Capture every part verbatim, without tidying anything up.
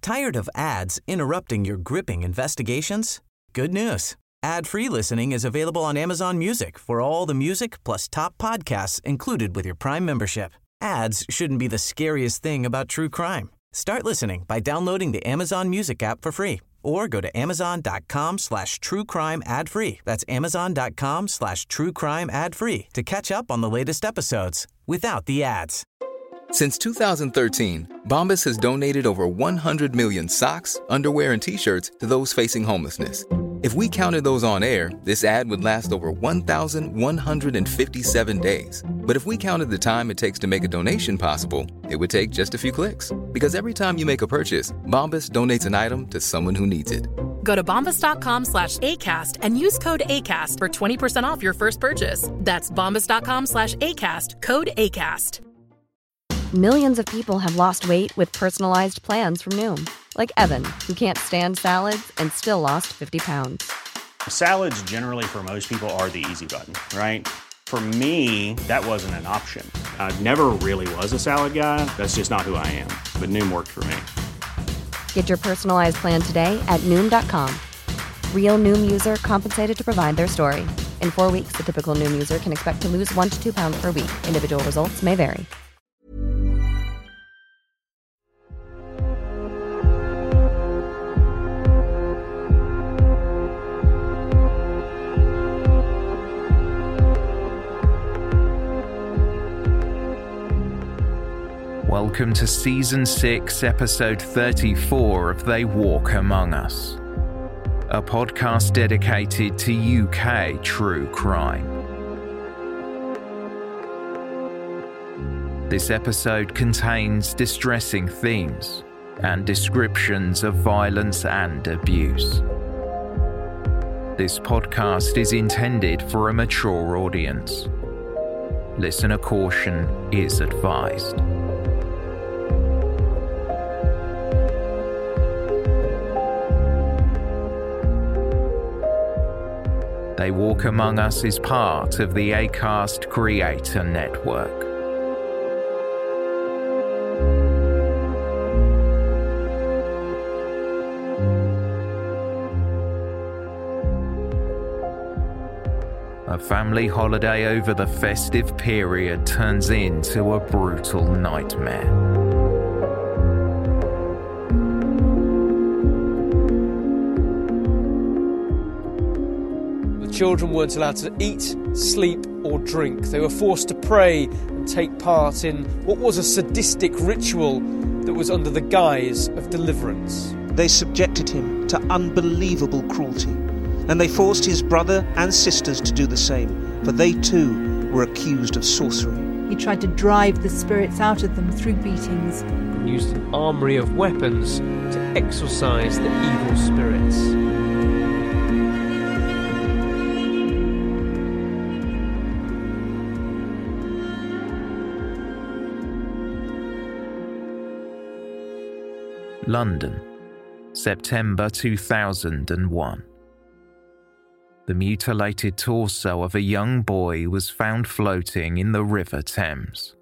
Tired of ads interrupting your gripping investigations? Good news. Ad-free listening is available on Amazon Music for all the music plus top podcasts included with your Prime membership. Ads shouldn't be the scariest thing about true crime. Start listening by downloading the Amazon Music app for free or go to amazon.com slash true crime ad free. That's amazon.com slash true crime ad free to catch up on the latest episodes without the ads. Since two thousand thirteen, Bombas has donated over one hundred million socks, underwear, and T-shirts to those facing homelessness. If we counted those on air, this ad would last over one thousand one hundred fifty-seven days. But if we counted the time it takes to make a donation possible, it would take just a few clicks. Because every time you make a purchase, Bombas donates an item to someone who needs it. Go to bombas.com slash ACAST and use code ACAST for twenty percent off your first purchase. That's bombas.com slash ACAST, code ACAST. Millions of people have lost weight with personalized plans from Noom. Like Evan, who can't stand salads and still lost fifty pounds. Salads generally for most people are the easy button, right? For me, that wasn't an option. I never really was a salad guy. That's just not who I am. But Noom worked for me. Get your personalized plan today at Noom dot com. Real Noom user compensated to provide their story. In four weeks, the typical Noom user can expect to lose one to two pounds per week. Individual results may vary. Welcome to Season six, Episode thirty-four of They Walk Among Us, a podcast dedicated to U K true crime. This episode contains distressing themes and descriptions of violence and abuse. This podcast is intended for a mature audience. Listener caution is advised. They Walk Among Us is part of the Acast Creator Network. A family holiday over the festive period turns into a brutal nightmare. Children weren't allowed to eat, sleep or drink. They were forced to pray and take part in what was a sadistic ritual that was under the guise of deliverance. They subjected him to unbelievable cruelty, and they forced his brother and sisters to do the same, for they too were accused of sorcery. He tried to drive the spirits out of them through beatings, and used an armoury of weapons to exorcise the evil spirits. London, September two thousand one. The mutilated torso of a young boy was found floating in the River Thames.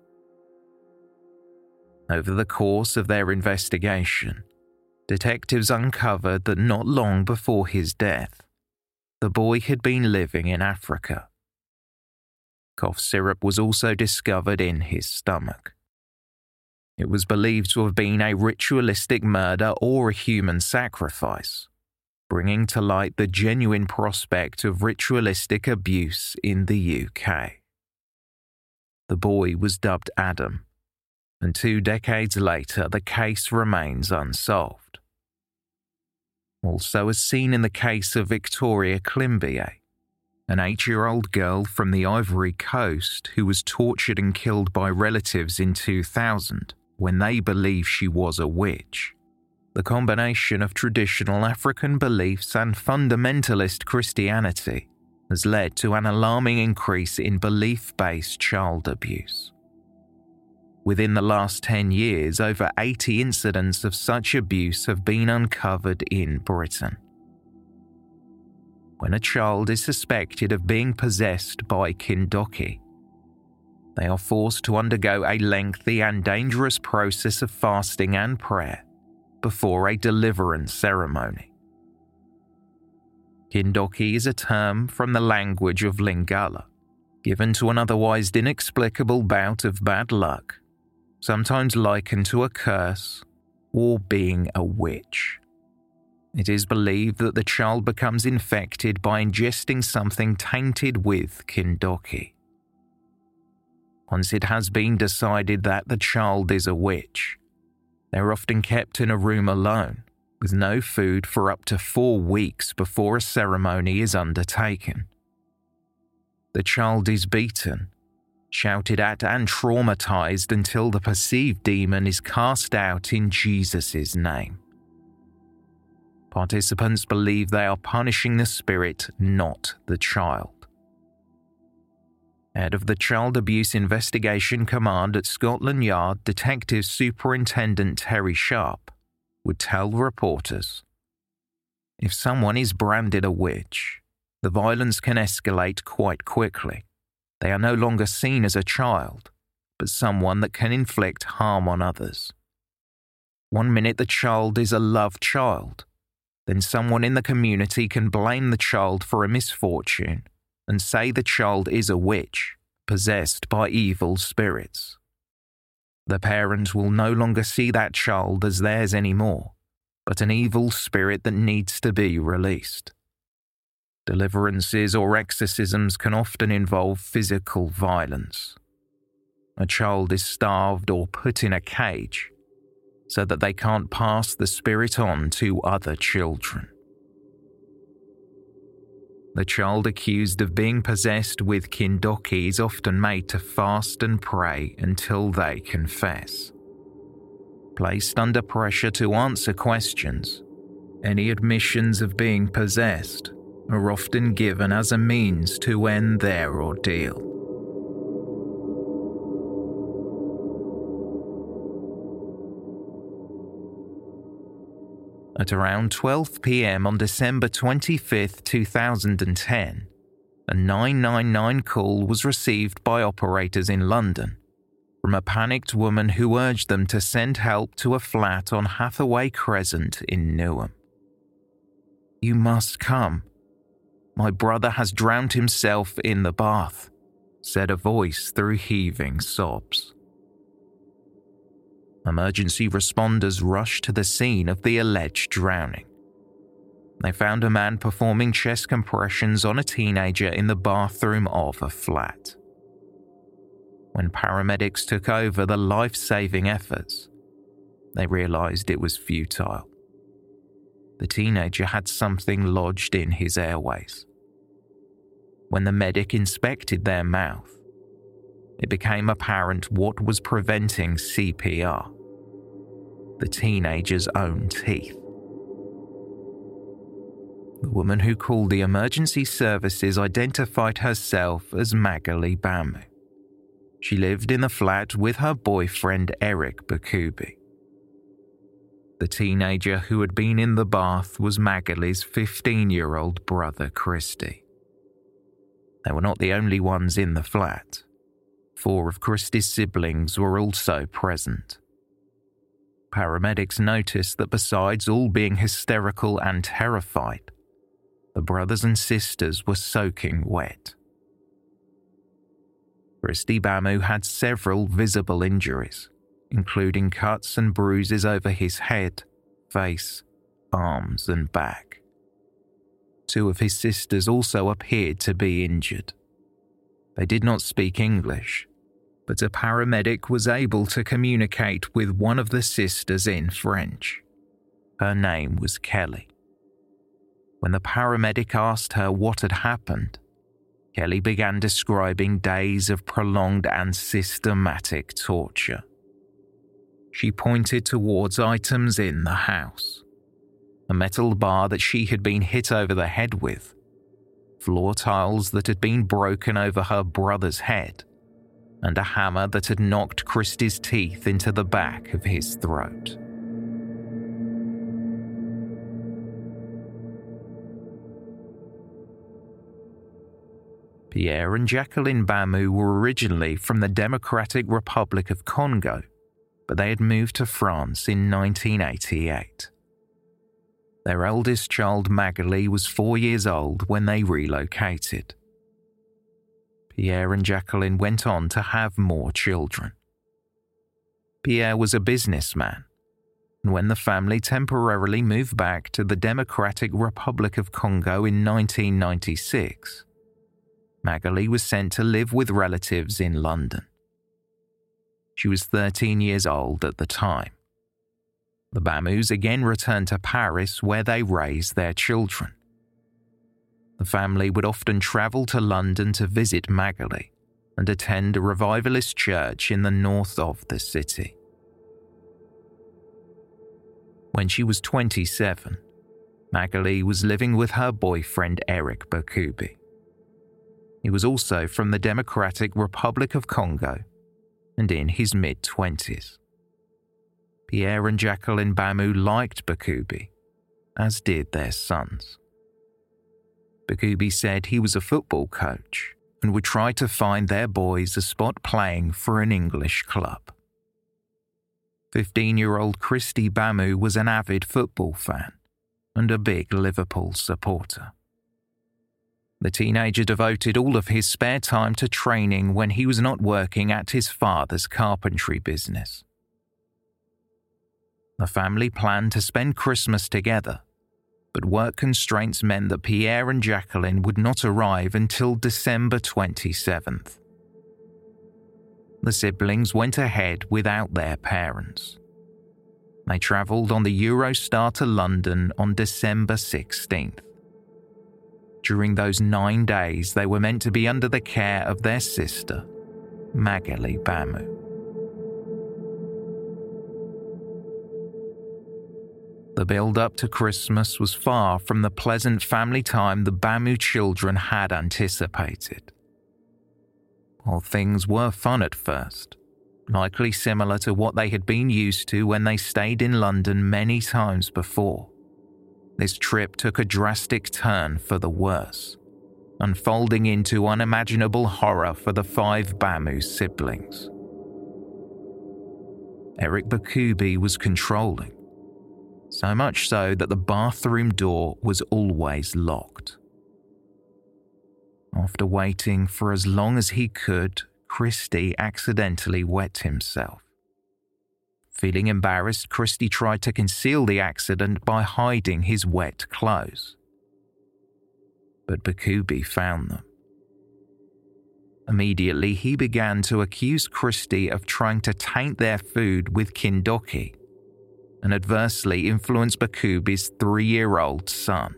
Over the course of their investigation, detectives uncovered that not long before his death, the boy had been living in Africa. Cough syrup was also discovered in his stomach. It was believed to have been a ritualistic murder or a human sacrifice, bringing to light the genuine prospect of ritualistic abuse in the U K. The boy was dubbed Adam, and two decades later the case remains unsolved. Also, as seen in the case of Victoria Climbié, an eight-year-old girl from the Ivory Coast who was tortured and killed by relatives in two thousand, when they believed she was a witch. The combination of traditional African beliefs and fundamentalist Christianity has led to an alarming increase in belief-based child abuse. Within the last ten years, over eighty incidents of such abuse have been uncovered in Britain. When a child is suspected of being possessed by Kindoki, they are forced to undergo a lengthy and dangerous process of fasting and prayer before a deliverance ceremony. Kindoki is a term from the language of Lingala, given to an otherwise inexplicable bout of bad luck, sometimes likened to a curse or being a witch. It is believed that the child becomes infected by ingesting something tainted with Kindoki. Once it has been decided that the child is a witch, they are often kept in a room alone, with no food for up to four weeks before a ceremony is undertaken. The child is beaten, shouted at and traumatized until the perceived demon is cast out in Jesus' name. Participants believe they are punishing the spirit, not the child. Head of the Child Abuse Investigation Command at Scotland Yard, Detective Superintendent Terry Sharp, would tell reporters, "If someone is branded a witch, the violence can escalate quite quickly. They are no longer seen as a child, but someone that can inflict harm on others. One minute the child is a loved child, then someone in the community can blame the child for a misfortune and say the child is a witch, possessed by evil spirits. The parent will no longer see that child as theirs anymore, but an evil spirit that needs to be released. Deliverances or exorcisms can often involve physical violence. A child is starved or put in a cage so that they can't pass the spirit on to other children. The child accused of being possessed with Kindoki is often made to fast and pray until they confess. Placed under pressure to answer questions, any admissions of being possessed are often given as a means to end their ordeal. At around twelve p.m. on December twenty-fifth, two thousand ten, a nine nine nine call was received by operators in London from a panicked woman who urged them to send help to a flat on Hathaway Crescent in Newham. "You must come. My brother has drowned himself in the bath," said a voice through heaving sobs. Emergency responders rushed to the scene of the alleged drowning. They found a man performing chest compressions on a teenager in the bathroom of a flat. When paramedics took over the life-saving efforts, they realized it was futile. The teenager had something lodged in his airways. When the medic inspected their mouth, it became apparent what was preventing C P R: the teenager's own teeth. The woman who called the emergency services identified herself as Magali Bamu. She lived in the flat with her boyfriend Eric Bakubi. The teenager who had been in the bath was Magali's fifteen-year-old brother Christy. They were not the only ones in the flat. Four of Christy's siblings were also present. Paramedics noticed that besides all being hysterical and terrified, the brothers and sisters were soaking wet. Christy Bamu had several visible injuries, including cuts and bruises over his head, face, arms, and back. Two of his sisters also appeared to be injured. They did not speak English, but a paramedic was able to communicate with one of the sisters in French. Her name was Kelly. When the paramedic asked her what had happened, Kelly began describing days of prolonged and systematic torture. She pointed towards items in the house: a metal bar that she had been hit over the head with, floor tiles that had been broken over her brother's head, and a hammer that had knocked Christy's teeth into the back of his throat. Pierre and Jacqueline Bamu were originally from the Democratic Republic of Congo, but they had moved to France in nineteen eighty-eight. Their eldest child, Magali, was four years old when they relocated. Pierre and Jacqueline went on to have more children. Pierre was a businessman, and when the family temporarily moved back to the Democratic Republic of Congo in nineteen ninety-six, Magali was sent to live with relatives in London. She was thirteen years old at the time. The Bamus again returned to Paris, where they raised their children. The family would often travel to London to visit Magali and attend a revivalist church in the north of the city. When she was twenty-seven, Magali was living with her boyfriend Eric Bakubi. He was also from the Democratic Republic of Congo and in his mid-twenties. Pierre and Jacqueline Bamu liked Bakubi, as did their sons. Bakubi said he was a football coach and would try to find their boys a spot playing for an English club. Fifteen-year-old Christy Bamu was an avid football fan and a big Liverpool supporter. The teenager devoted all of his spare time to training when he was not working at his father's carpentry business. The family planned to spend Christmas together, but work constraints meant that Pierre and Jacqueline would not arrive until December twenty-seventh. The siblings went ahead without their parents. They travelled on the Eurostar to London on December sixteenth. During those nine days, they were meant to be under the care of their sister, Magali Bamu. The build-up to Christmas was far from the pleasant family time the Bamu children had anticipated. While things were fun at first, likely similar to what they had been used to when they stayed in London many times before, this trip took a drastic turn for the worse, unfolding into unimaginable horror for the five Bamu siblings. Eric Bakubi was controlling, so much so that the bathroom door was always locked. After waiting for as long as he could, Christy accidentally wet himself. Feeling embarrassed, Christy tried to conceal the accident by hiding his wet clothes. But Bakubi found them. Immediately, he began to accuse Christy of trying to taint their food with kindoki and adversely influence Bakubi's three-year-old son.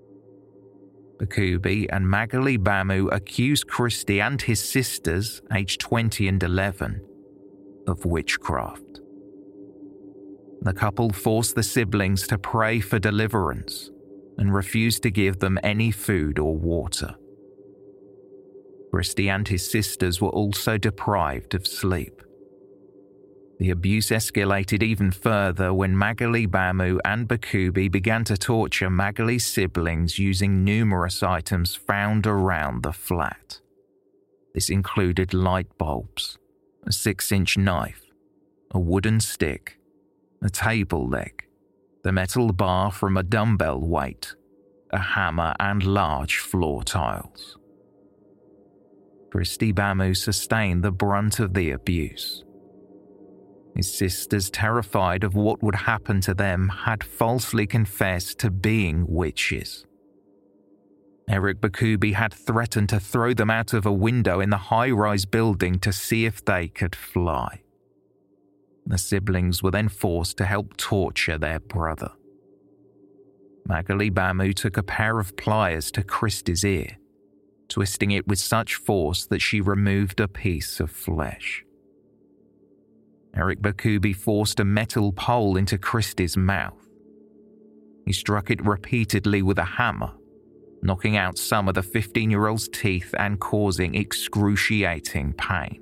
Bakubi and Magali Bamu accused Christy and his sisters, aged twenty and eleven, of witchcraft. The couple forced the siblings to pray for deliverance and refused to give them any food or water. Christy and his sisters were also deprived of sleep. The abuse escalated even further when Magali Bamu and Bakubi began to torture Magali's siblings using numerous items found around the flat. This included light bulbs, a six-inch knife, a wooden stick, a table leg, the metal bar from a dumbbell weight, a hammer and large floor tiles. Christy Bamu sustained the brunt of the abuse. His sisters, terrified of what would happen to them, had falsely confessed to being witches. Eric Bakubi had threatened to throw them out of a window in the high-rise building to see if they could fly. The siblings were then forced to help torture their brother. Magali Bamu took a pair of pliers to Christy's ear, twisting it with such force that she removed a piece of flesh. Eric Bakubi forced a metal pole into Christy's mouth. He struck it repeatedly with a hammer, knocking out some of the fifteen-year-old's teeth and causing excruciating pain.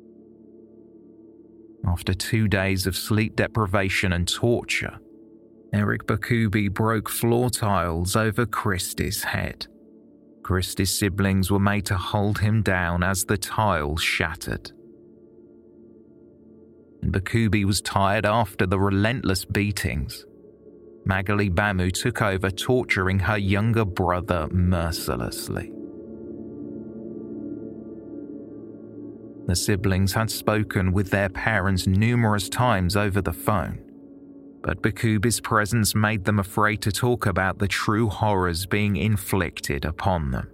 After two days of sleep deprivation and torture, Eric Bakubi broke floor tiles over Christy's head. Christy's siblings were made to hold him down as the tiles shattered. and Bakubi was tired after the relentless beatings, Magali Bamu took over torturing her younger brother mercilessly. The siblings had spoken with their parents numerous times over the phone, but Bakubi's presence made them afraid to talk about the true horrors being inflicted upon them.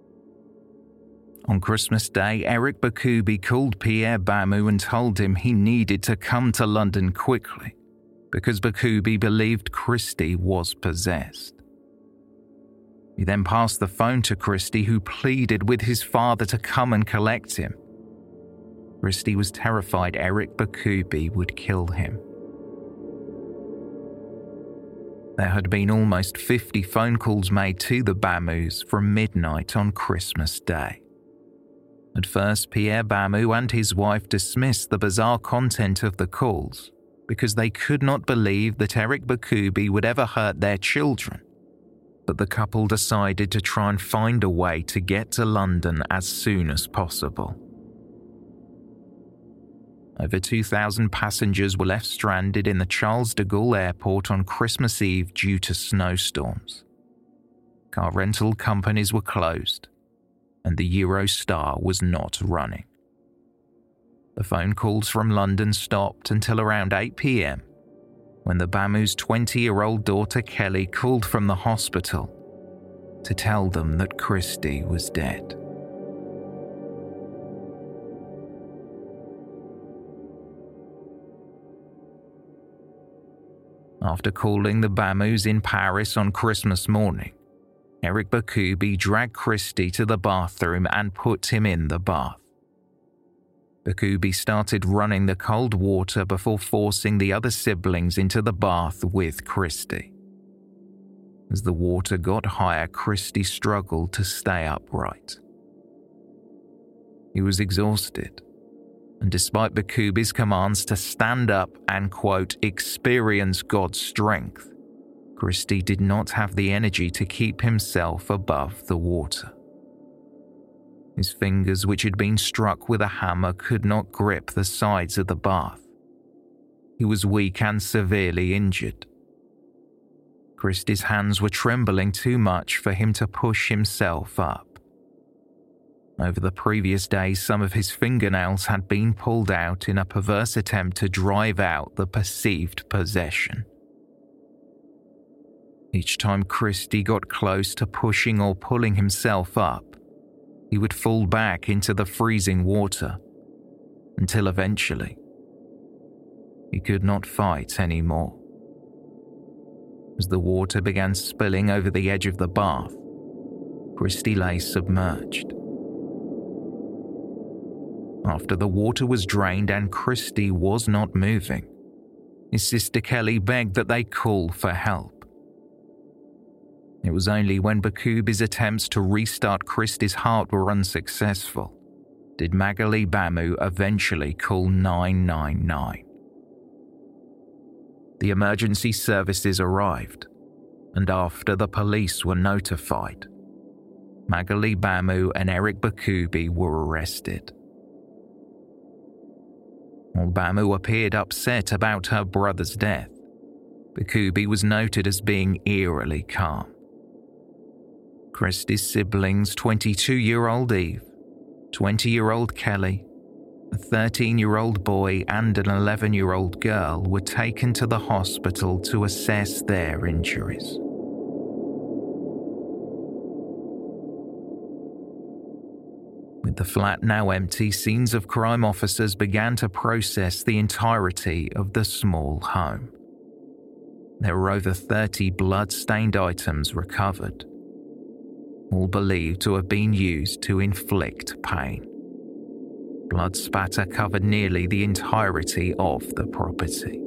On Christmas Day, Eric Bakubi called Pierre Bamu and told him he needed to come to London quickly because Bakubi believed Christy was possessed. He then passed the phone to Christy, who pleaded with his father to come and collect him. Christy was terrified Eric Bakubi would kill him. There had been almost fifty phone calls made to the Bamus from midnight on Christmas Day. At first, Pierre Bamu and his wife dismissed the bizarre content of the calls because they could not believe that Eric Bakubi would ever hurt their children. But the couple decided to try and find a way to get to London as soon as possible. Over two thousand passengers were left stranded in the Charles de Gaulle airport on Christmas Eve due to snowstorms. Car rental companies were closed, and the Eurostar was not running. The phone calls from London stopped until around eight p.m, when the Bamu's twenty-year-old daughter Kelly called from the hospital to tell them that Christy was dead. After calling the Bamus in Paris on Christmas morning, Eric Bakubi dragged Christy to the bathroom and put him in the bath. Bakubi started running the cold water before forcing the other siblings into the bath with Christy. As the water got higher, Christy struggled to stay upright. He was exhausted, and despite Bakubi's commands to stand up and, quote, experience God's strength, Christy did not have the energy to keep himself above the water. His fingers, which had been struck with a hammer, could not grip the sides of the bath. He was weak and severely injured. Christy's hands were trembling too much for him to push himself up. Over the previous days, some of his fingernails had been pulled out in a perverse attempt to drive out the perceived possession. Each time Christy got close to pushing or pulling himself up, he would fall back into the freezing water, until eventually he could not fight anymore. As the water began spilling over the edge of the bath, Christy lay submerged. After the water was drained and Christy was not moving, his sister Kelly begged that they call for help. It was only when Bakubi's attempts to restart Christy's heart were unsuccessful did Magali Bamu eventually call nine nine nine. The emergency services arrived, and after the police were notified, Magali Bamu and Eric Bakubi were arrested. While Bamu appeared upset about her brother's death, Bakubi was noted as being eerily calm. Christy's siblings, twenty-two-year-old Eve, twenty-year-old Kelly, a thirteen-year-old boy and an eleven-year-old girl were taken to the hospital to assess their injuries. With the flat now empty, scenes of crime officers began to process the entirety of the small home. There were over thirty blood-stained items recovered, all believed to have been used to inflict pain. Blood spatter covered nearly the entirety of the property.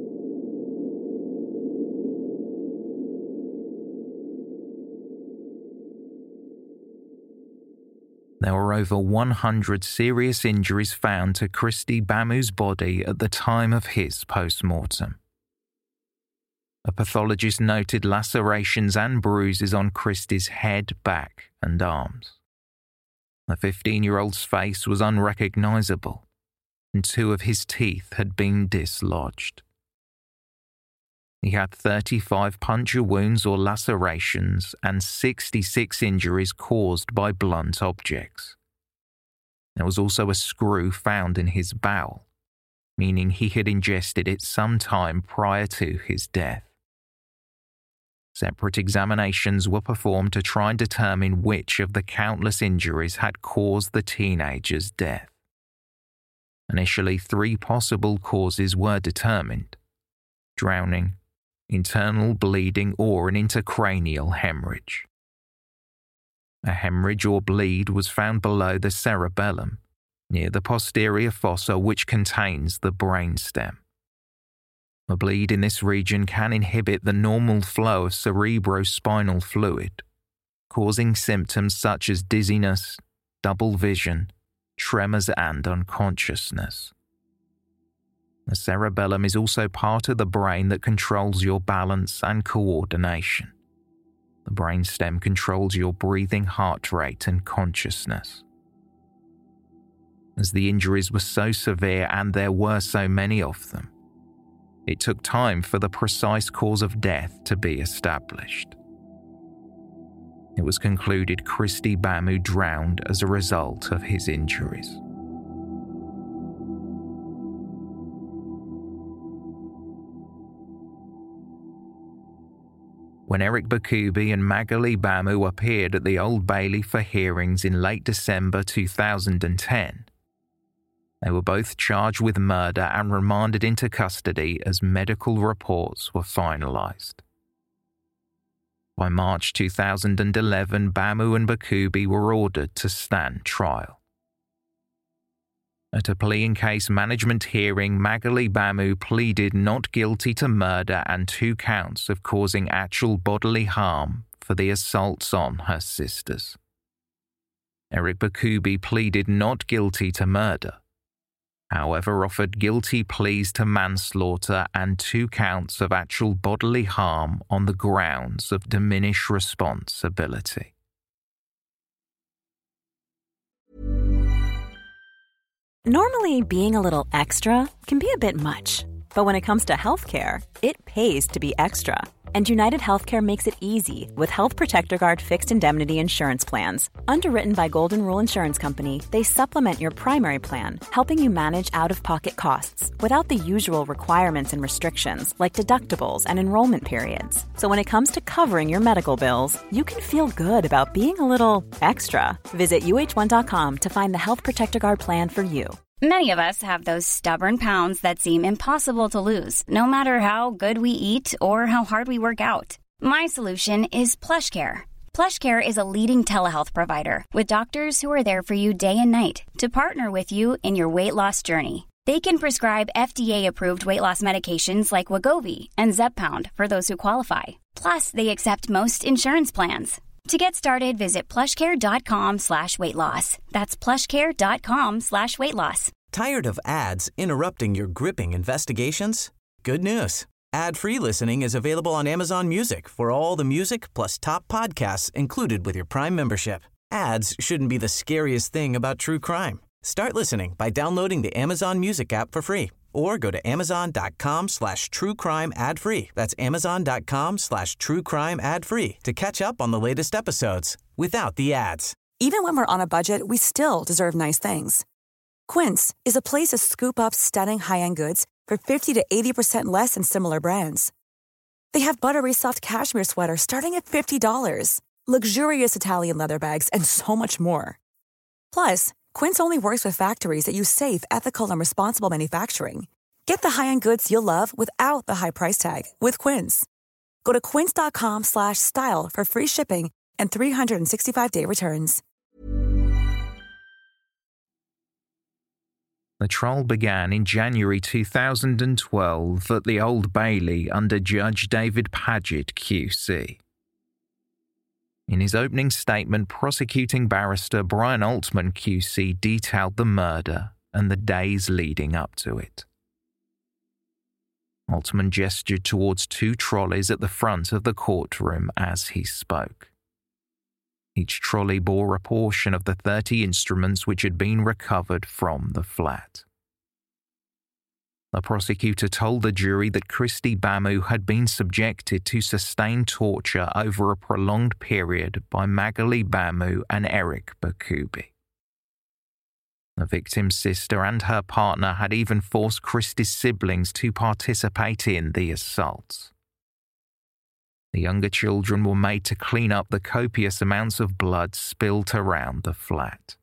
There were over one hundred serious injuries found to Christy Bamu's body at the time of his post-mortem. A pathologist noted lacerations and bruises on Christy's head, back, and arms. The fifteen-year-old's face was unrecognizable, and two of his teeth had been dislodged. He had thirty-five puncture wounds or lacerations and sixty-six injuries caused by blunt objects. There was also a screw found in his bowel, meaning he had ingested it some time prior to his death. Separate examinations were performed to try and determine which of the countless injuries had caused the teenager's death. Initially, three possible causes were determined: drowning, internal bleeding, or an intracranial hemorrhage. A hemorrhage or bleed was found below the cerebellum, near the posterior fossa which contains the brainstem. A bleed in this region can inhibit the normal flow of cerebrospinal fluid, causing symptoms such as dizziness, double vision, tremors, and unconsciousness. The cerebellum is also part of the brain that controls your balance and coordination. The brainstem controls your breathing, heart rate, and consciousness. As the injuries were so severe and there were so many of them, it took time for the precise cause of death to be established. It was concluded Christy Bamu drowned as a result of his injuries. When Eric Bakubi and Magali Bamu appeared at the Old Bailey for hearings in late December two thousand ten, they were both charged with murder and remanded into custody as medical reports were finalised. By March two thousand eleven, Bamu and Bakubi were ordered to stand trial. At a plea in case management hearing, Magali Bamu pleaded not guilty to murder and two counts of causing actual bodily harm for the assaults on her sisters. Eric Bakubi pleaded not guilty to murder, however offered guilty pleas to manslaughter and two counts of actual bodily harm on the grounds of diminished responsibility. Normally, being a little extra can be a bit much, but when it comes to healthcare, it pays to be extra. And United Healthcare makes it easy with Health Protector Guard fixed indemnity insurance plans. Underwritten by Golden Rule Insurance Company, they supplement your primary plan, helping you manage out-of-pocket costs without the usual requirements and restrictions like deductibles and enrollment periods. So when it comes to covering your medical bills, you can feel good about being a little extra. Visit U H one dot com to find the Health Protector Guard plan for you. Many of us have those stubborn pounds that seem impossible to lose, no matter how good we eat or how hard we work out. My solution is PlushCare. PlushCare is a leading telehealth provider with doctors who are there for you day and night to partner with you in your weight loss journey. They can prescribe F D A-approved weight loss medications like Wegovy and Zepbound for those who qualify. Plus, they accept most insurance plans. To get started, visit plushcare.com slash weight loss. That's plushcare.com slash weight loss. Tired of ads interrupting your gripping investigations? Good news. Ad-free listening is available on Amazon Music for all the music plus top podcasts included with your Prime membership. Ads shouldn't be the scariest thing about true crime. Start listening by downloading the Amazon Music app for free or go to amazon.com slash true crime ad free. That's amazon.com slash true crime ad free to catch up on the latest episodes without the ads. Even when we're on a budget, we still deserve nice things. Quince is a place to scoop up stunning high-end goods for fifty to eighty percent less than similar brands. They have buttery soft cashmere sweaters starting at fifty dollars, luxurious Italian leather bags, and so much more. Plus, Quince only works with factories that use safe, ethical, and responsible manufacturing. Get the high-end goods you'll love without the high price tag with Quince. Go to quince.com slash style for free shipping and three sixty-five day returns. The trial began in January two thousand twelve at the Old Bailey under Judge David Paget Q C. In his opening statement, prosecuting barrister Brian Altman Q C detailed the murder and the days leading up to it. Altman gestured towards two trolleys at the front of the courtroom as he spoke. Each trolley bore a portion of the thirty instruments which had been recovered from the flat. The prosecutor told the jury that Christy Bamu had been subjected to sustained torture over a prolonged period by Magali Bamu and Eric Bakubi. The victim's sister and her partner had even forced Christy's siblings to participate in the assaults. The younger children were made to clean up the copious amounts of blood spilt around the flat.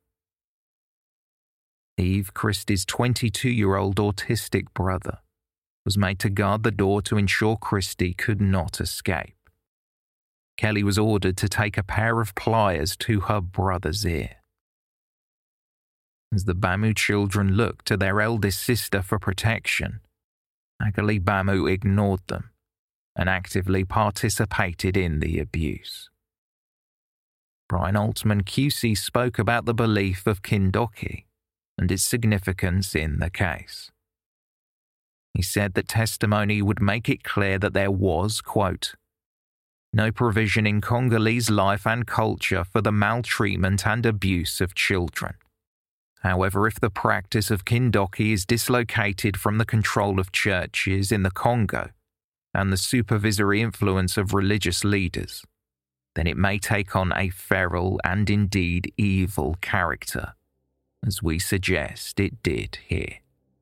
Eve, Christy's twenty-two-year-old autistic brother, was made to guard the door to ensure Christy could not escape. Kelly was ordered to take a pair of pliers to her brother's ear. As the Bamu children looked to their eldest sister for protection, Magali Bamu ignored them and actively participated in the abuse. Brian Altman Q C spoke about the belief of Kindoki and its significance in the case. He said that testimony would make it clear that there was, quote, no provision in Congolese life and culture for the maltreatment and abuse of children. However, if the practice of Kindoki is dislocated from the control of churches in the Congo and the supervisory influence of religious leaders, then it may take on a feral and indeed evil character, as we suggest it did here.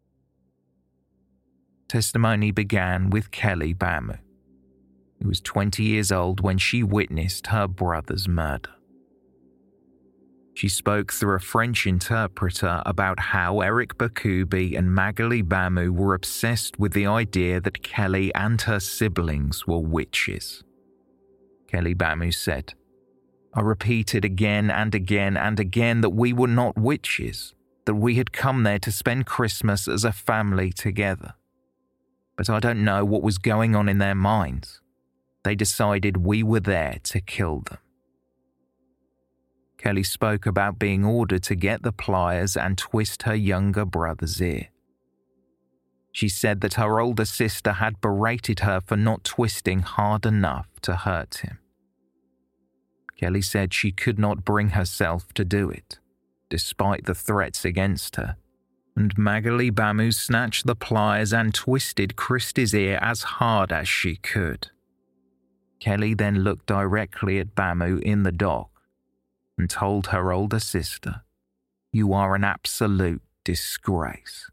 Testimony began with Kelly Bamu, who was twenty years old when she witnessed her brother's murder. She spoke through a French interpreter about how Eric Bakubi and Magali Bamu were obsessed with the idea that Kelly and her siblings were witches. Kelly Bamu said, I repeated again and again and again that we were not witches, that we had come there to spend Christmas as a family together. But I don't know what was going on in their minds. They decided we were there to kill them. Kelly spoke about being ordered to get the pliers and twist her younger brother's ear. She said that her older sister had berated her for not twisting hard enough to hurt him. Kelly said she could not bring herself to do it, despite the threats against her, and Magali Bamu snatched the pliers and twisted Christy's ear as hard as she could. Kelly then looked directly at Bamu in the dock and told her older sister, you are an absolute disgrace.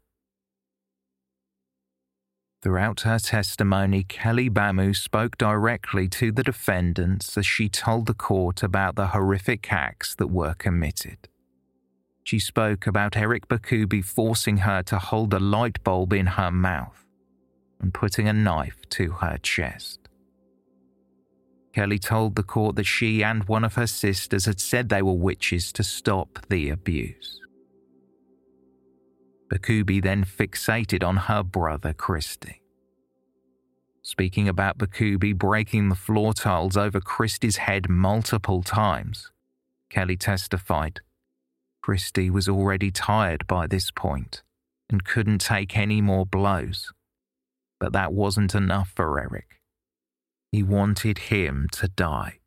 Throughout her testimony, Kelly Bamu spoke directly to the defendants as she told the court about the horrific acts that were committed. She spoke about Eric Bakubi forcing her to hold a light bulb in her mouth and putting a knife to her chest. Kelly told the court that she and one of her sisters had said they were witches to stop the abuse. Bakubi then fixated on her brother Christy. Speaking about Bakubi breaking the floor tiles over Christy's head multiple times, Kelly testified, Christy was already tired by this point and couldn't take any more blows. But that wasn't enough for Eric. He wanted him to die.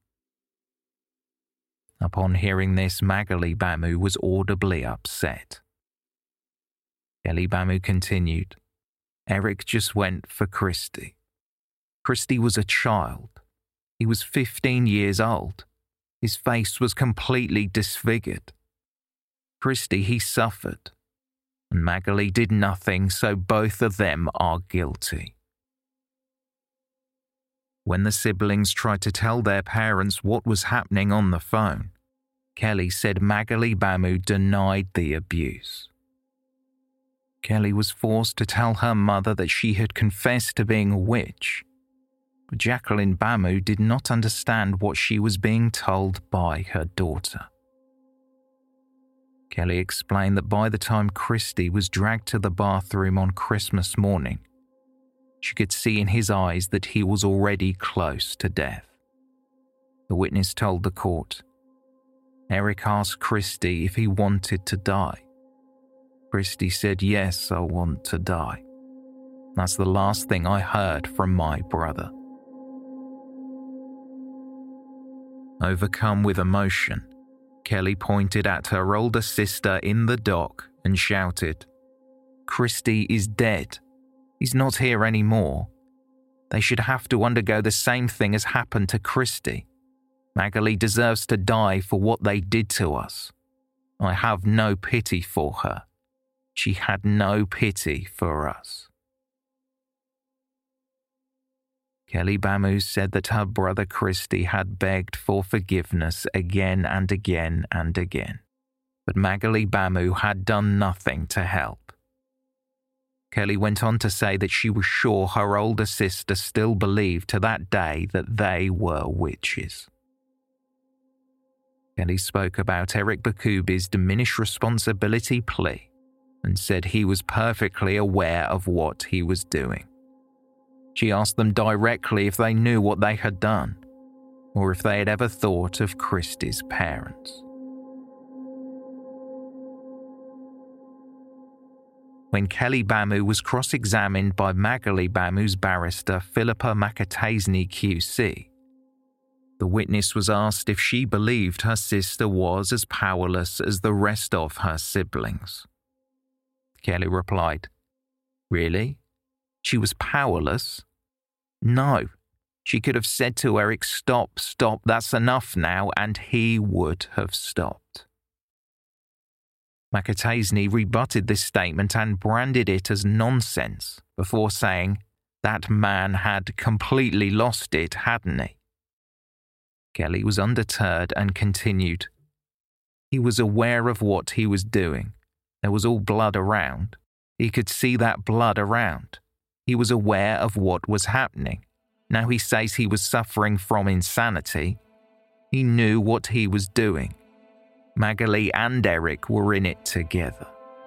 Upon hearing this, Magali Bamu was audibly upset. Kelly Bamu continued, Eric just went for Christy. Christy was a child. He was fifteen years old. His face was completely disfigured. Christy, he suffered. And Magali did nothing, so both of them are guilty. When the siblings tried to tell their parents what was happening on the phone, Kelly said Magali Bamu denied the abuse. Kelly was forced to tell her mother that she had confessed to being a witch, but Jacqueline Bamu did not understand what she was being told by her daughter. Kelly explained that by the time Christy was dragged to the bathroom on Christmas morning, she could see in his eyes that he was already close to death. The witness told the court, Eric asked Christy if he wanted to die. Christy said, yes, I want to die. That's the last thing I heard from my brother. Overcome with emotion, Kelly pointed at her older sister in the dock and shouted, Christy is dead. He's not here anymore. They should have to undergo the same thing as happened to Christy. Magali deserves to die for what they did to us. I have no pity for her. She had no pity for us." Kelly Bamu said that her brother Christy had begged for forgiveness again and again and again, but Magali Bamu had done nothing to help. Kelly went on to say that she was sure her older sister still believed to that day that they were witches. Kelly spoke about Eric Bakubi's diminished responsibility plea and said he was perfectly aware of what he was doing. She asked them directly if they knew what they had done, or if they had ever thought of Christy's parents. When Kelly Bamu was cross-examined by Magali Bamu's barrister Philippa Makatasny Q C, the witness was asked if she believed her sister was as powerless as the rest of her siblings. Kelly replied, "Really? She was powerless? No. She could have said to Eric, 'Stop, stop, that's enough now,' and he would have stopped." Makatasny rebutted this statement and branded it as nonsense before saying, "That man had completely lost it, hadn't he?" Kelly was undeterred and continued, "He was aware of what he was doing. There was all blood around. He could see that blood around. He was aware of what was happening. Now he says he was suffering from insanity. He knew what he was doing. Magali and Eric were in it together."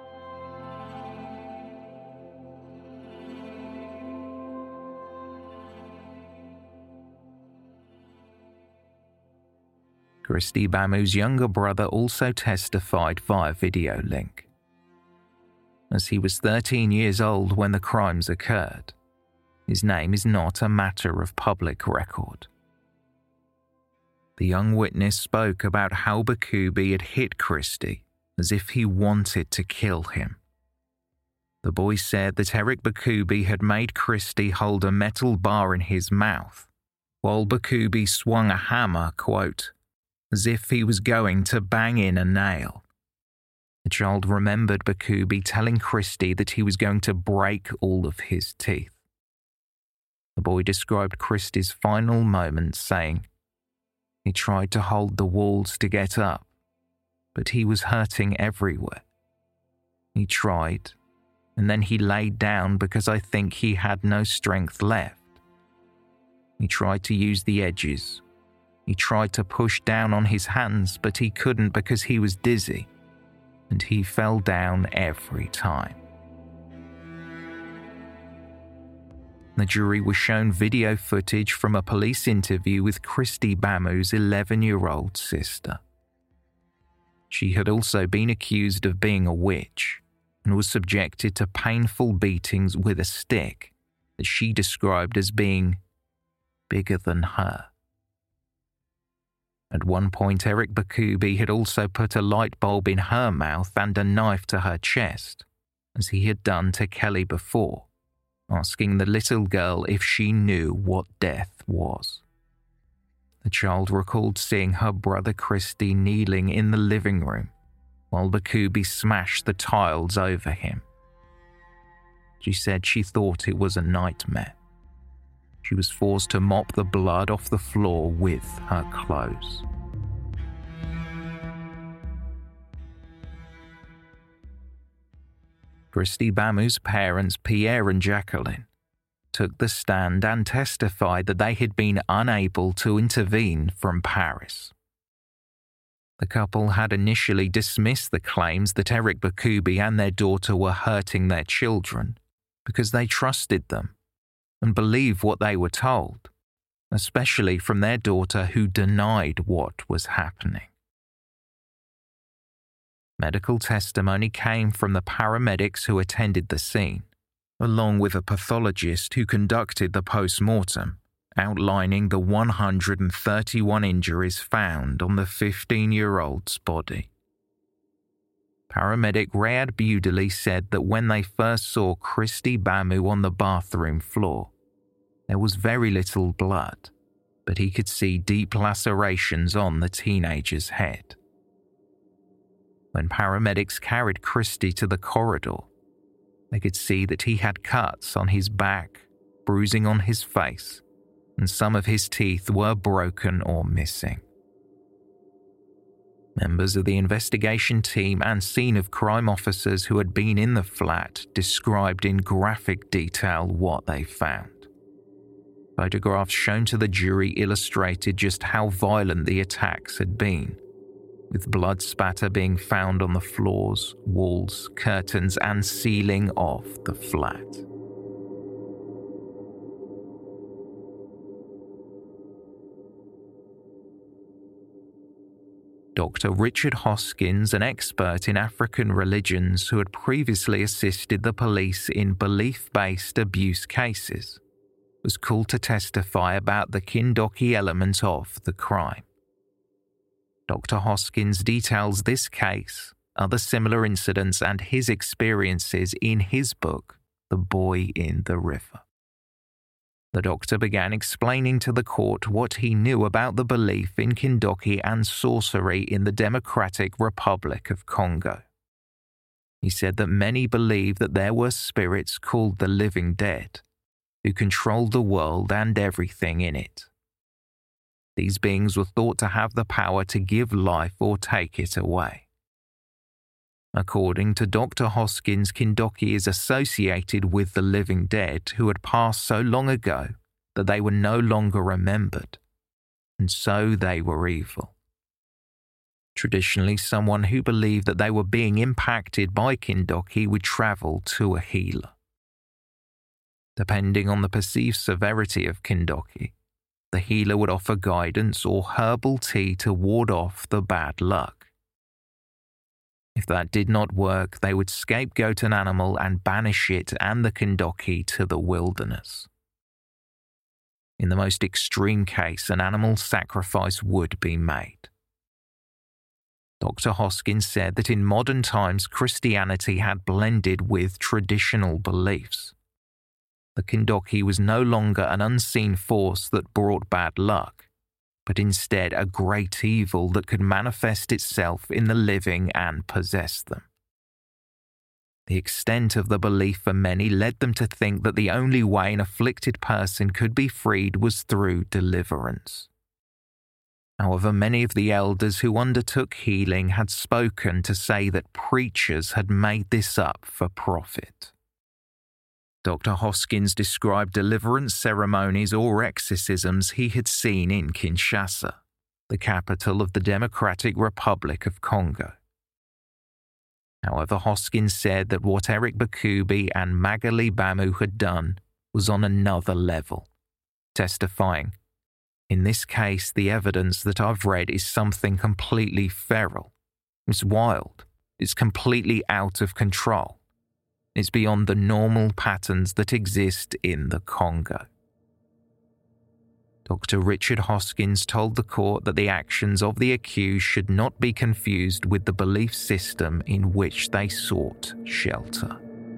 Christy Bamu's younger brother also testified via video link. As he was thirteen years old when the crimes occurred, his name is not a matter of public record. The young witness spoke about how Bakubi had hit Christy as if he wanted to kill him. The boy said that Eric Bakubi had made Christy hold a metal bar in his mouth, while Bakubi swung a hammer, quote, as if he was going to bang in a nail. The child remembered Bakubi telling Christy that he was going to break all of his teeth. The boy described Christy's final moments saying, "He tried to hold the walls to get up, but he was hurting everywhere. He tried, and then he laid down because I think he had no strength left. He tried to use the edges. He tried to push down on his hands, but he couldn't because he was dizzy, and he fell down every time." The jury was shown video footage from a police interview with Christy Bamu's eleven-year-old sister. She had also been accused of being a witch and was subjected to painful beatings with a stick that she described as being bigger than her. At one point, Eric Bakubi had also put a light bulb in her mouth and a knife to her chest, as he had done to Kelly before, asking the little girl if she knew what death was. The child recalled seeing her brother Christy kneeling in the living room while Bakubi smashed the tiles over him. She said she thought it was a nightmare. She was forced to mop the blood off the floor with her clothes. Christy Bamu's parents, Pierre and Jacqueline, took the stand and testified that they had been unable to intervene from Paris. The couple had initially dismissed the claims that Eric Bakubi and their daughter were hurting their children because they trusted them and believed what they were told, especially from their daughter who denied what was happening. Medical testimony came from the paramedics who attended the scene, along with a pathologist who conducted the post-mortem, outlining the one hundred thirty-one injuries found on the fifteen-year-old's body. paramedic Rayad Budali said that when they first saw Christy Bamu on the bathroom floor, there was very little blood, but he could see deep lacerations on the teenager's head. When paramedics carried Christy to the corridor, they could see that he had cuts on his back, bruising on his face, and some of his teeth were broken or missing. Members of the investigation team and scene of crime officers who had been in the flat described in graphic detail what they found. Photographs shown to the jury illustrated just how violent the attacks had been, with blood spatter being found on the floors, walls, curtains, and ceiling of the flat. Doctor Richard Hoskins, an expert in African religions who had previously assisted the police in belief-based abuse cases, was called to testify about the Kindoki element of the crime. Doctor Hoskins details this case, other similar incidents, and his experiences in his book, The Boy in the River. The doctor began explaining to the court what he knew about the belief in Kindoki and sorcery in the Democratic Republic of Congo. He said that many believe that there were spirits called the living dead, who controlled the world and everything in it. These beings were thought to have the power to give life or take it away. According to Doctor Hoskins, Kindoki is associated with the living dead who had passed so long ago that they were no longer remembered, and so they were evil. Traditionally, someone who believed that they were being impacted by Kindoki would travel to a healer. Depending on the perceived severity of Kindoki, the healer would offer guidance or herbal tea to ward off the bad luck. If that did not work, they would scapegoat an animal and banish it and the Kindoki to the wilderness. In the most extreme case, an animal sacrifice would be made. Doctor Hoskins said that in modern times, Christianity had blended with traditional beliefs. The Kindoki was no longer an unseen force that brought bad luck, but instead a great evil that could manifest itself in the living and possess them. The extent of the belief for many led them to think that the only way an afflicted person could be freed was through deliverance. However, many of the elders who undertook healing had spoken to say that preachers had made this up for profit. Doctor Hoskins described deliverance ceremonies or exorcisms he had seen in Kinshasa, the capital of the Democratic Republic of Congo. However, Hoskins said that what Eric Bakubi and Magali Bamu had done was on another level, testifying, "In this case, the evidence that I've read is something completely feral. It's wild. It's completely out of control. It's beyond the normal patterns that exist in the Congo." Doctor Richard Hoskins told the court that the actions of the accused should not be confused with the belief system in which they sought shelter.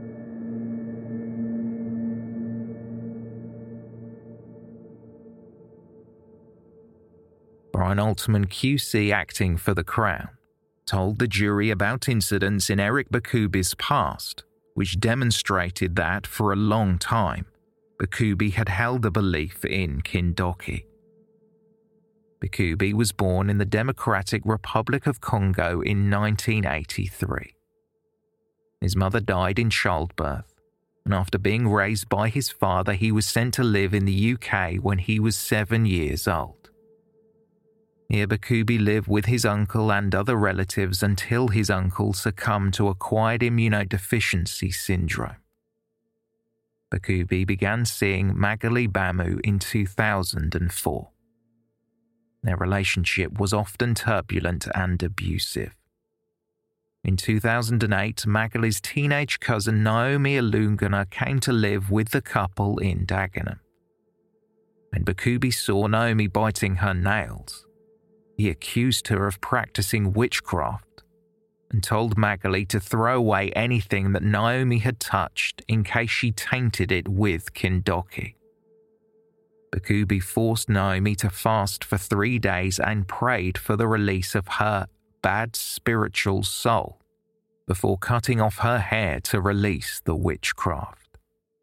Brian Altman Q C, acting for the Crown, told the jury about incidents in Eric Bakubi's past which demonstrated that, for a long time, Bakubi had held a belief in Kindoki. Bakubi was born in the Democratic Republic of Congo in nineteen eighty-three. His mother died in childbirth, and after being raised by his father, he was sent to live in the U K when he was seven years old. Here, Bakubi lived with his uncle and other relatives until his uncle succumbed to acquired immunodeficiency syndrome. Bakubi began seeing Magali Bamu in two thousand four. Their relationship was often turbulent and abusive. In two thousand eight, Magali's teenage cousin Naomi Alungana came to live with the couple in Dagenham. When Bakubi saw Naomi biting her nails, he accused her of practicing witchcraft and told Magali to throw away anything that Naomi had touched in case she tainted it with Kindoki. Bakubi forced Naomi to fast for three days and prayed for the release of her bad spiritual soul before cutting off her hair to release the witchcraft.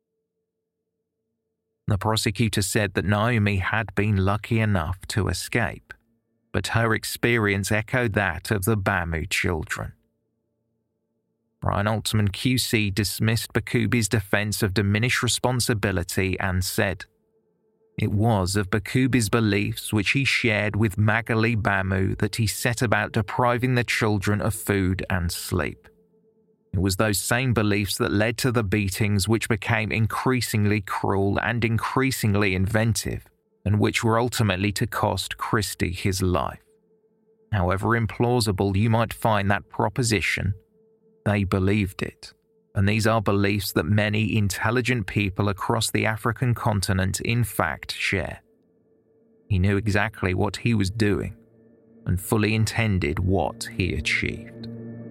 The prosecutor said that Naomi had been lucky enough to escape, but her experience echoed that of the Bamu children. Brian Altman Q C dismissed Bakubi's defense of diminished responsibility and said, "It was of Bakubi's beliefs which he shared with Magali Bamu that he set about depriving the children of food and sleep. It was those same beliefs that led to the beatings which became increasingly cruel and increasingly inventive, and which were ultimately to cost Christie his life. However implausible you might find that proposition, they believed it, and these are beliefs that many intelligent people across the African continent in fact share. He knew exactly what he was doing, and fully intended what he achieved."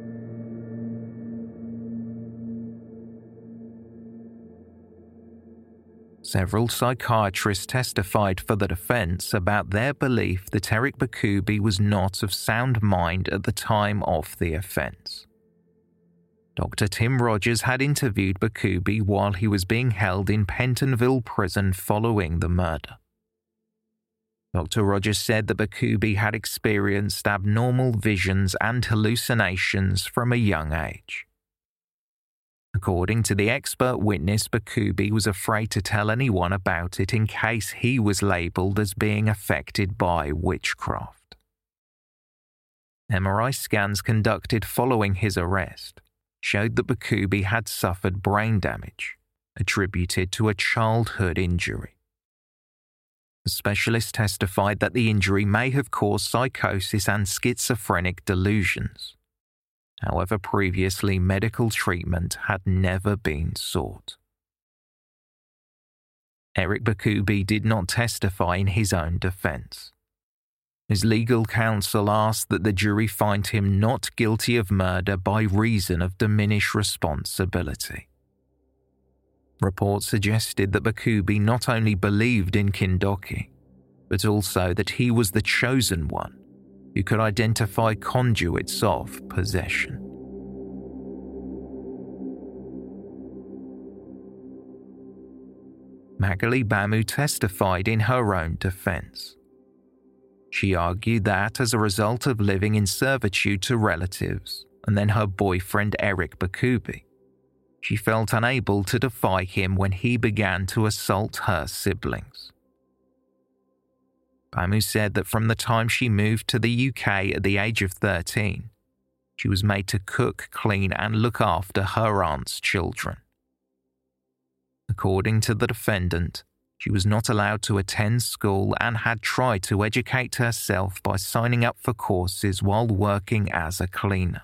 Several psychiatrists testified for the defense about their belief that Eric Bakubi was not of sound mind at the time of the offense. Doctor Tim Rogers had interviewed Bakubi while he was being held in Pentonville prison following the murder. Doctor Rogers said that Bakubi had experienced abnormal visions and hallucinations from a young age. According to the expert witness, Bakubi was afraid to tell anyone about it in case he was labelled as being affected by witchcraft. M R I scans conducted following his arrest showed that Bakubi had suffered brain damage, attributed to a childhood injury. The specialist testified that the injury may have caused psychosis and schizophrenic delusions. However, previously medical treatment had never been sought. Eric Bakubi did not testify in his own defense. His legal counsel asked that the jury find him not guilty of murder by reason of diminished responsibility. Reports suggested that Bakubi not only believed in Kindoki, but also that he was the chosen one who could identify conduits of possession. Magali Bamu testified in her own defense. She argued that as a result of living in servitude to relatives and then her boyfriend Eric Bakubi, she felt unable to defy him when he began to assault her siblings. Bamu said that from the time she moved to the U K at the age of thirteen, she was made to cook, clean, and look after her aunt's children. According to the defendant, she was not allowed to attend school and had tried to educate herself by signing up for courses while working as a cleaner.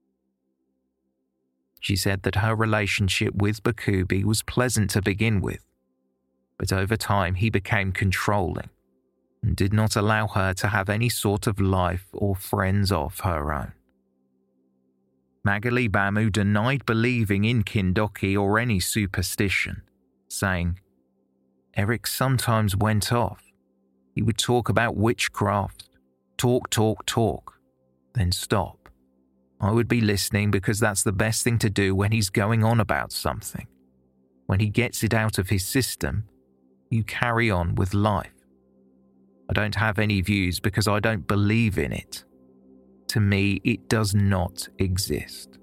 She said that her relationship with Bakubi was pleasant to begin with, but over time he became controlling and did not allow her to have any sort of life or friends of her own. Magali Bamu denied believing in Kindoki or any superstition, saying, "Eric sometimes went off. He would talk about witchcraft, talk, talk, talk, then stop. I would be listening because that's the best thing to do when he's going on about something. When he gets it out of his system, you carry on with life. I don't have any views because I don't believe in it. To me, it does not exist."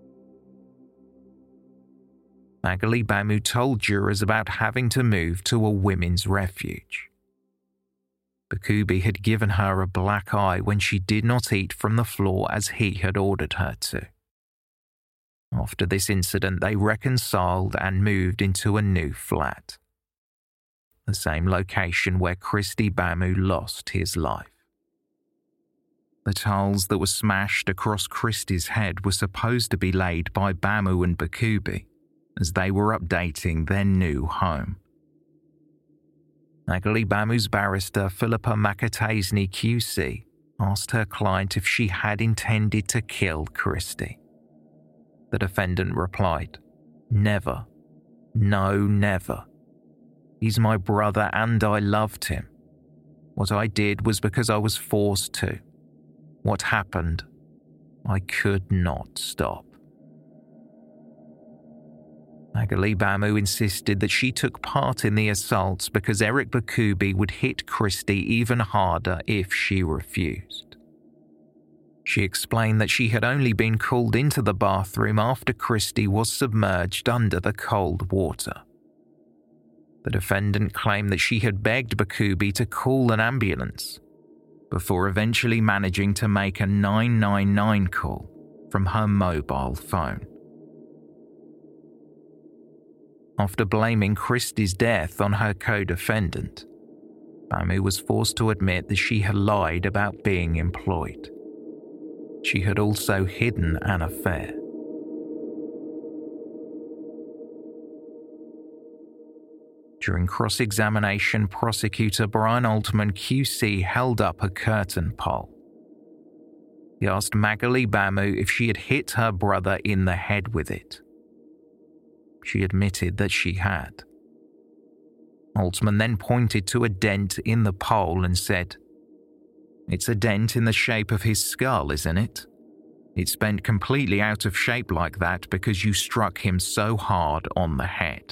Magali Bamu told jurors about having to move to a women's refuge. Bakubi had given her a black eye when she did not eat from the floor as he had ordered her to. After this incident, they reconciled and moved into a new flat, the same location where Christie Bamu lost his life. The tiles that were smashed across Christie's head were supposed to be laid by Bamu and Bakubi as they were updating their new home. Magali Bamu's barrister Philippa Makataisny Q C asked her client if she had intended to kill Christy. The defendant replied, "Never. No, never. He's my brother and I loved him. What I did was because I was forced to. What happened, I could not stop." Magali Bamu insisted that she took part in the assaults because Eric Bakubi would hit Christy even harder if she refused. She explained that she had only been called into the bathroom after Christy was submerged under the cold water. The defendant claimed that she had begged Bakubi to call an ambulance before eventually managing to make a nine nine nine call from her mobile phone. After blaming Christy's death on her co-defendant, Bamu was forced to admit that she had lied about being employed. She had also hidden an affair. During cross-examination, prosecutor Brian Altman Q C held up a curtain pole. He asked Magali Bamu if she had hit her brother in the head with it. She admitted that she had. Altman then pointed to a dent in the pole and said, "It's a dent in the shape of his skull, isn't it? It's bent completely out of shape like that because you struck him so hard on the head."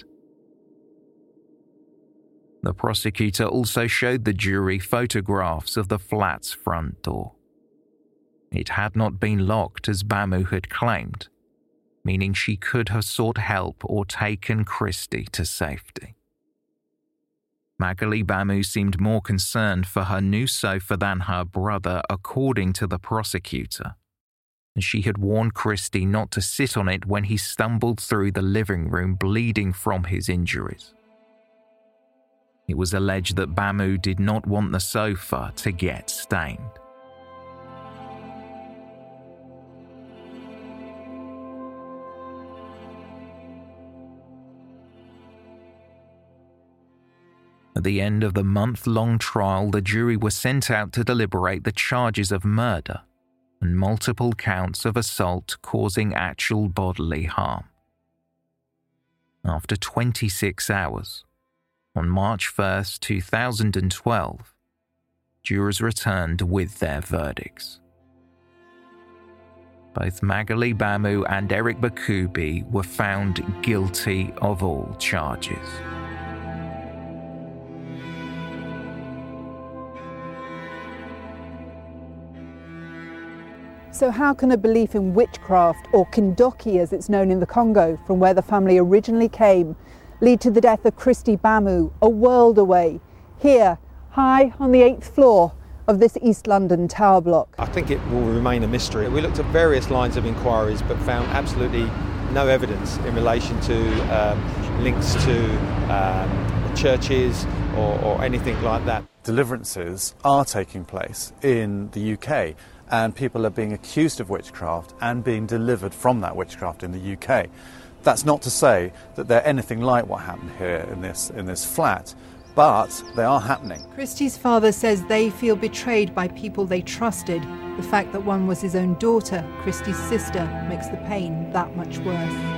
The prosecutor also showed the jury photographs of the flat's front door. It had not been locked as Bamu had claimed, meaning she could have sought help or taken Christy to safety. Magali Bamu seemed more concerned for her new sofa than her brother, according to the prosecutor, as she had warned Christy not to sit on it when he stumbled through the living room bleeding from his injuries. It was alleged that Bamu did not want the sofa to get stained. At the end of the month-long trial, the jury were sent out to deliberate the charges of murder and multiple counts of assault causing actual bodily harm. After twenty-six hours, on March first, two thousand twelve, jurors returned with their verdicts. Both Magali Bamu and Eric Bakubi were found guilty of all charges. So how can a belief in witchcraft, or Kindoki as it's known in the Congo, from where the family originally came, lead to the death of Christy Bamu, a world away, here, high on the eighth floor of this East London tower block? I think it will remain a mystery. We looked at various lines of inquiries but found absolutely no evidence in relation to um, links to um, churches or, or anything like that. Deliverances are taking place in the U K, and people are being accused of witchcraft and being delivered from that witchcraft in the U K. That's not to say that they're anything like what happened here in this in this flat, but they are happening. Christy's father says they feel betrayed by people they trusted. The fact that one was his own daughter, Christy's sister, makes the pain that much worse.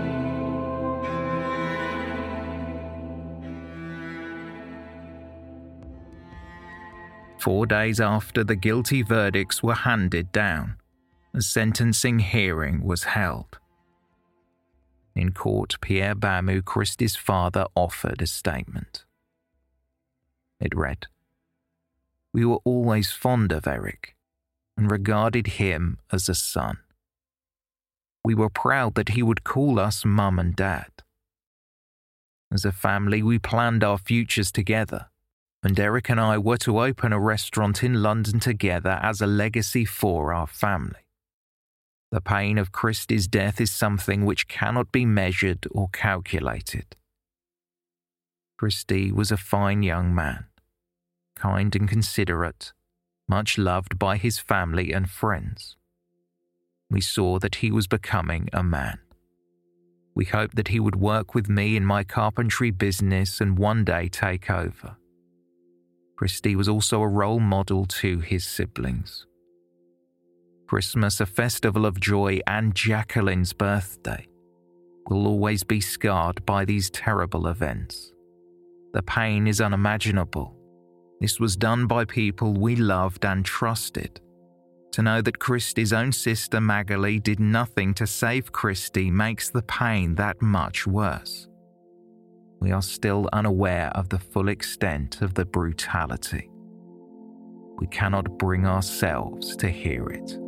Four days after the guilty verdicts were handed down, a sentencing hearing was held. In court, Pierre Bamu, Christy's father, offered a statement. It read, "We were always fond of Eric and regarded him as a son. We were proud that he would call us Mum and Dad. As a family, we planned our futures together, and Eric and I were to open a restaurant in London together as a legacy for our family. The pain of Christy's death is something which cannot be measured or calculated. Christy was a fine young man, kind and considerate, much loved by his family and friends. We saw that he was becoming a man. We hoped that he would work with me in my carpentry business and one day take over. Christy was also a role model to his siblings. Christmas, a festival of joy, and Jacqueline's birthday will always be scarred by these terrible events. The pain is unimaginable. This was done by people we loved and trusted. To know that Christy's own sister Magali did nothing to save Christy makes the pain that much worse. We are still unaware of the full extent of the brutality. We cannot bring ourselves to hear it.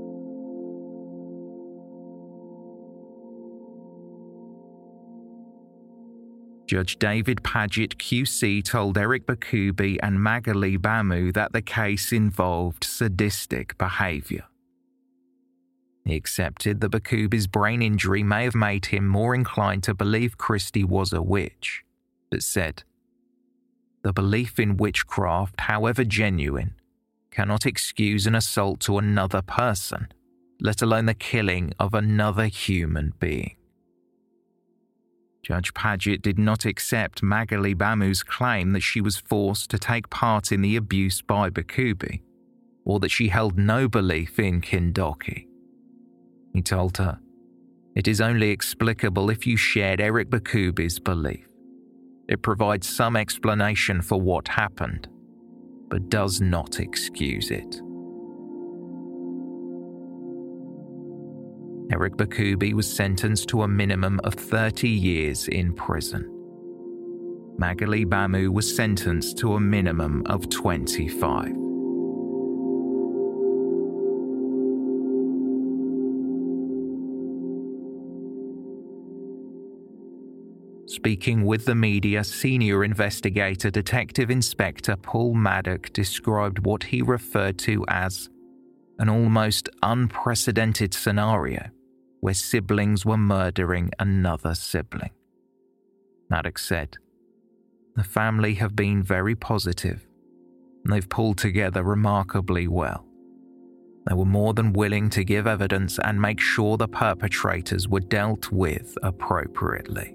Judge David Paget Q C told Eric Bakubi and Magali Bamu that the case involved sadistic behaviour. He accepted that Bakubi's brain injury may have made him more inclined to believe Christy was a witch, but said, "The belief in witchcraft, however genuine, cannot excuse an assault to another person, let alone the killing of another human being." Judge Paget did not accept Magali Bamu's claim that she was forced to take part in the abuse by Bakubi, or that she held no belief in Kindoki. He told her, "It is only explicable if you shared Eric Bakubi's belief. It provides some explanation for what happened, but does not excuse it." Eric Bakubi was sentenced to a minimum of thirty years in prison. Magali Bamu was sentenced to a minimum of twenty-five. Speaking with the media, senior investigator Detective Inspector Paul Maddock described what he referred to as an almost unprecedented scenario where siblings were murdering another sibling. Maddock said, "The family have been very positive, and they've pulled together remarkably well. They were more than willing to give evidence and make sure the perpetrators were dealt with appropriately."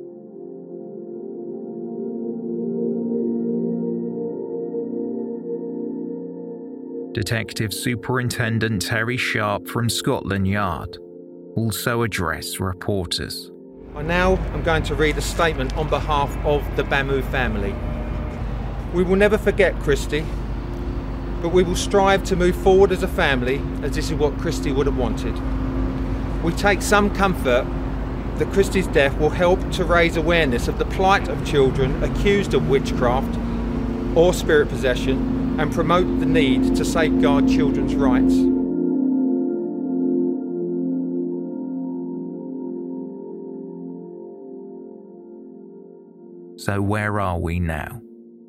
Detective Superintendent Terry Sharp from Scotland Yard also addressed reporters. I now am going to read a statement on behalf of the Bamu family. We will never forget Christy, but we will strive to move forward as a family, as this is what Christy would have wanted. We take some comfort that Christy's death will help to raise awareness of the plight of children accused of witchcraft or spirit possession and promote the need to safeguard children's rights. So where are we now?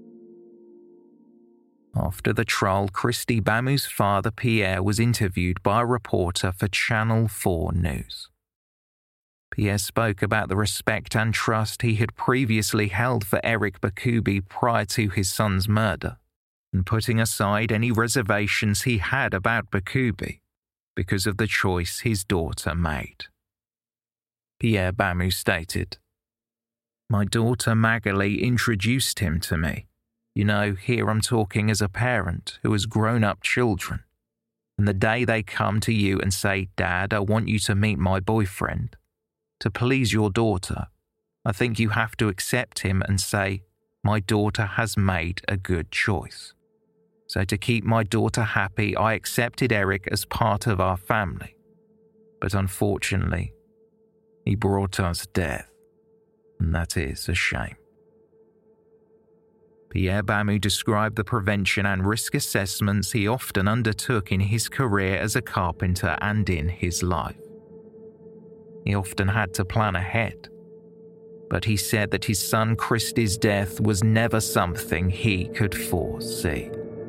After the trial, Christy Bamu's father Pierre was interviewed by a reporter for Channel four News. Pierre spoke about the respect and trust he had previously held for Eric Bakubi prior to his son's murder, and putting aside any reservations he had about Bakubi because of the choice his daughter made. Pierre Bamu stated, "My daughter Magali introduced him to me. You know, here I'm talking as a parent who has grown up children. And the day they come to you and say, 'Dad, I want you to meet my boyfriend,' to please your daughter, I think you have to accept him and say, 'My daughter has made a good choice.' So to keep my daughter happy, I accepted Eric as part of our family. But unfortunately, he brought us death. And that is a shame." Pierre Bamu described the prevention and risk assessments he often undertook in his career as a carpenter and in his life. He often had to plan ahead, but he said that his son Christy's death was never something he could foresee.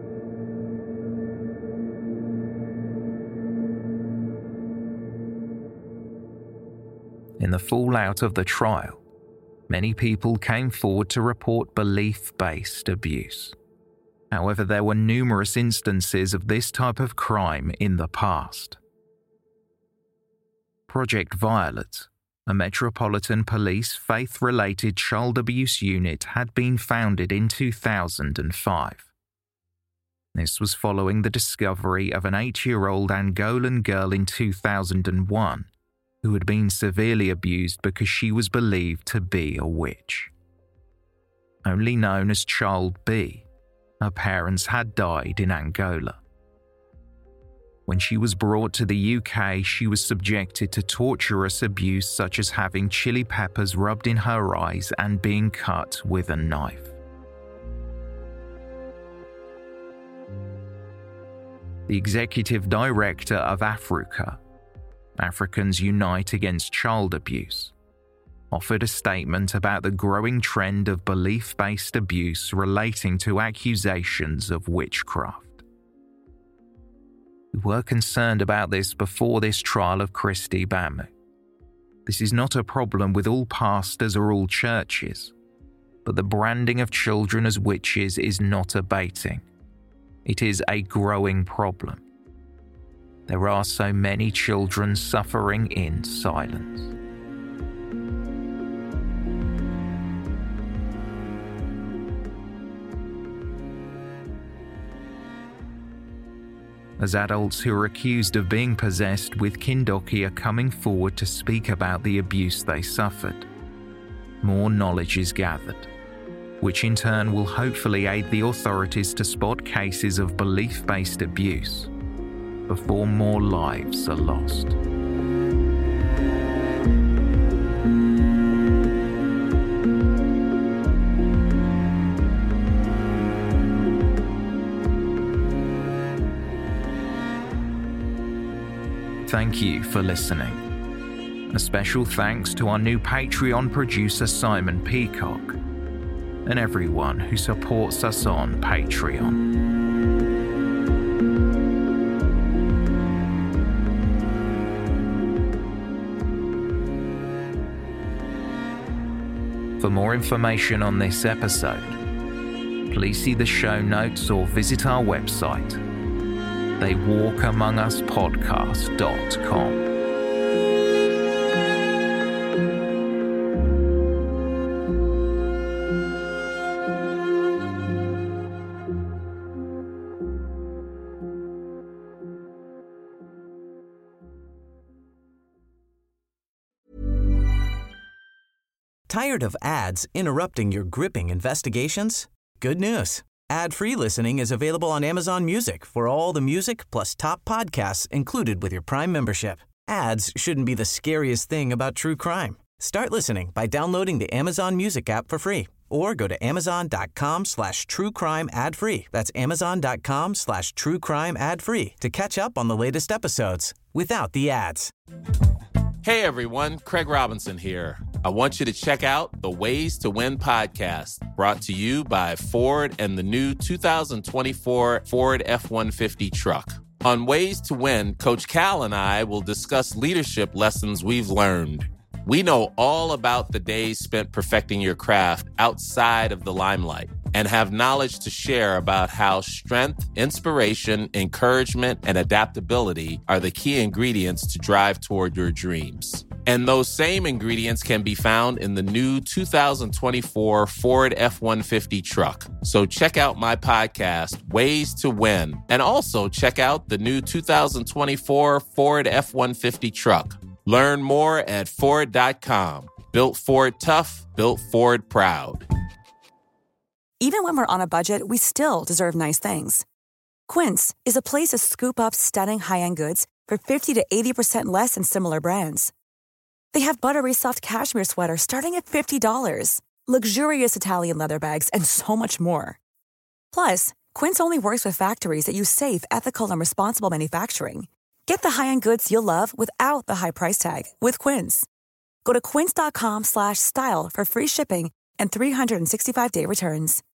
In the fallout of the trial, many people came forward to report belief-based abuse. However, there were numerous instances of this type of crime in the past. Project Violet, a Metropolitan Police faith-related child abuse unit had been founded in two thousand five. This was following the discovery of an eight-year-old Angolan girl in two thousand one who had been severely abused because she was believed to be a witch. Only known as Child B, her parents had died in Angola. When she was brought to the U K, she was subjected to torturous abuse such as having chili peppers rubbed in her eyes and being cut with a knife. The executive director of Africa, Africans Unite Against Child Abuse, offered a statement about the growing trend of belief-based abuse relating to accusations of witchcraft. We were concerned about this before this trial of Christy Bamu. This is not a problem with all pastors or all churches, but the branding of children as witches is not abating. It is a growing problem. There are so many children suffering in silence. As adults who are accused of being possessed with Kindoki are coming forward to speak about the abuse they suffered, more knowledge is gathered, which in turn will hopefully aid the authorities to spot cases of belief-based abuse before more lives are lost. Thank you for listening. A special thanks to our new Patreon producer Simon Peacock and everyone who supports us on Patreon. For more information on this episode, please see the show notes or visit our website, they walk among us podcast dot com. Tired of ads interrupting your gripping investigations? Good news. Ad-free listening is available on Amazon Music for all the music plus top podcasts included with your Prime membership. Ads shouldn't be the scariest thing about true crime. Start listening by downloading the Amazon Music app for free or go to amazon.com slash true crime ad free. That's amazon.com slash true crime ad free to catch up on the latest episodes without the ads. Hey everyone, Craig Robinson here. I want you to check out the Ways to Win podcast, brought to you by Ford and the new two thousand twenty-four Ford F one fifty truck. On Ways to Win, Coach Cal and I will discuss leadership lessons we've learned. We know all about the days spent perfecting your craft outside of the limelight and have knowledge to share about how strength, inspiration, encouragement, and adaptability are the key ingredients to drive toward your dreams. And those same ingredients can be found in the new two thousand twenty-four Ford F one fifty truck. So check out my podcast, Ways to Win, and also check out the new two thousand twenty-four Ford F one fifty truck. Learn more at Ford dot com. Built Ford tough, built Ford proud. Even when we're on a budget, we still deserve nice things. Quince is a place to scoop up stunning high-end goods for fifty to eighty percent less than similar brands. They have buttery soft cashmere sweaters starting at fifty dollars, luxurious Italian leather bags, and so much more. Plus, Quince only works with factories that use safe, ethical, and responsible manufacturing. Get the high-end goods you'll love without the high price tag with Quince. Go to quince.com slash style for free shipping and three sixty-five day returns.